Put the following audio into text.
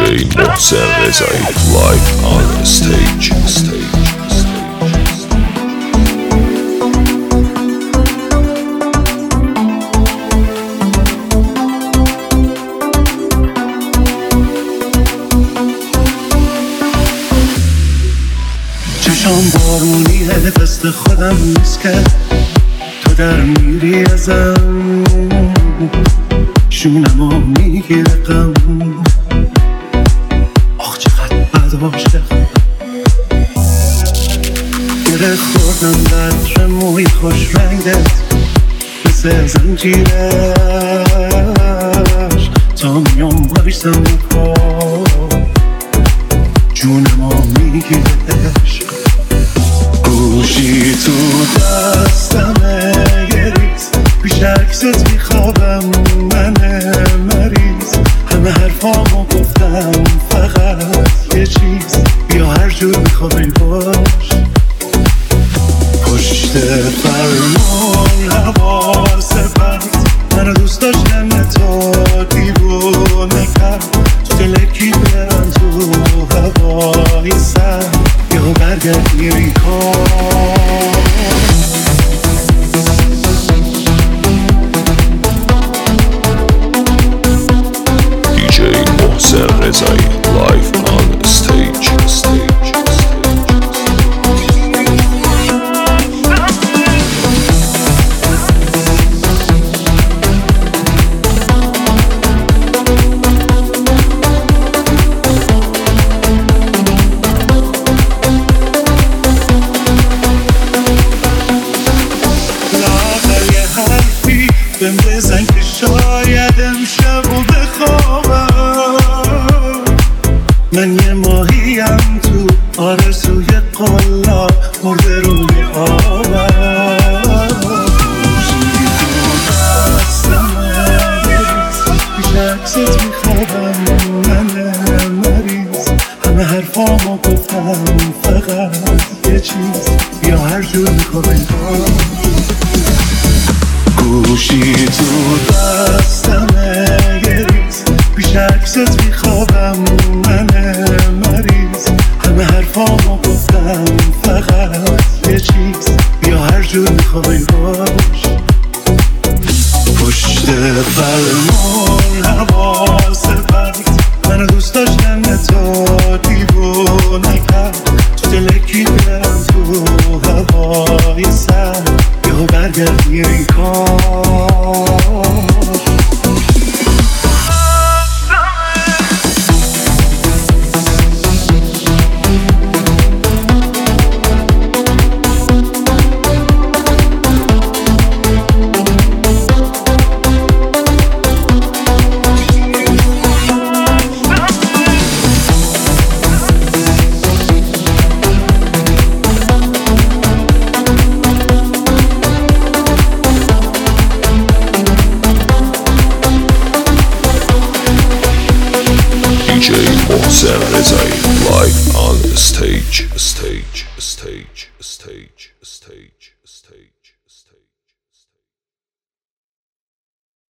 محسن رضایی live on stage. چشام بارونیه دست خودم نیست که تو در میری ازم شونمو میگیره غم آخ چقدر بد عاشقم گره خوردم در موی خوش رنگت مثل زنجیرش تا میام بایستم کن جونمو میگیرش گوشی تو دستمه یه ریز پیش عکست میخوابم من مریض همه حرفامو گفتم فقط یه چیز بیا هر جور میخوای باش پشت فرمون حواس برد منو دوست داشتن تو دیوونه کرد تو دلکی برم تو هوای سر یا برگرد میری کن DJ محسن رضایی live on stage. بهم بزن که شاید امشب و بخوابم من یه ماهیم تو آرزوی قلا مرده روی آبم گوشی تو دستمه پیش عکست میخوابم من مریض همه حرفامو گفتم فقط یه چیز بیا هر جور میخوای گوشی تو دستمه یه ریز پیش عکست میخوابم من مریض همه حرفامو گفتم فقط یه چیز بیا هر جور میخوای باش پشت فرمون حواس برد منو دوست داشتن تو دیوونه کرد تو دلکی برم تو هوای سر یا برگرد میری کن DJ محسن رضایی live on stage.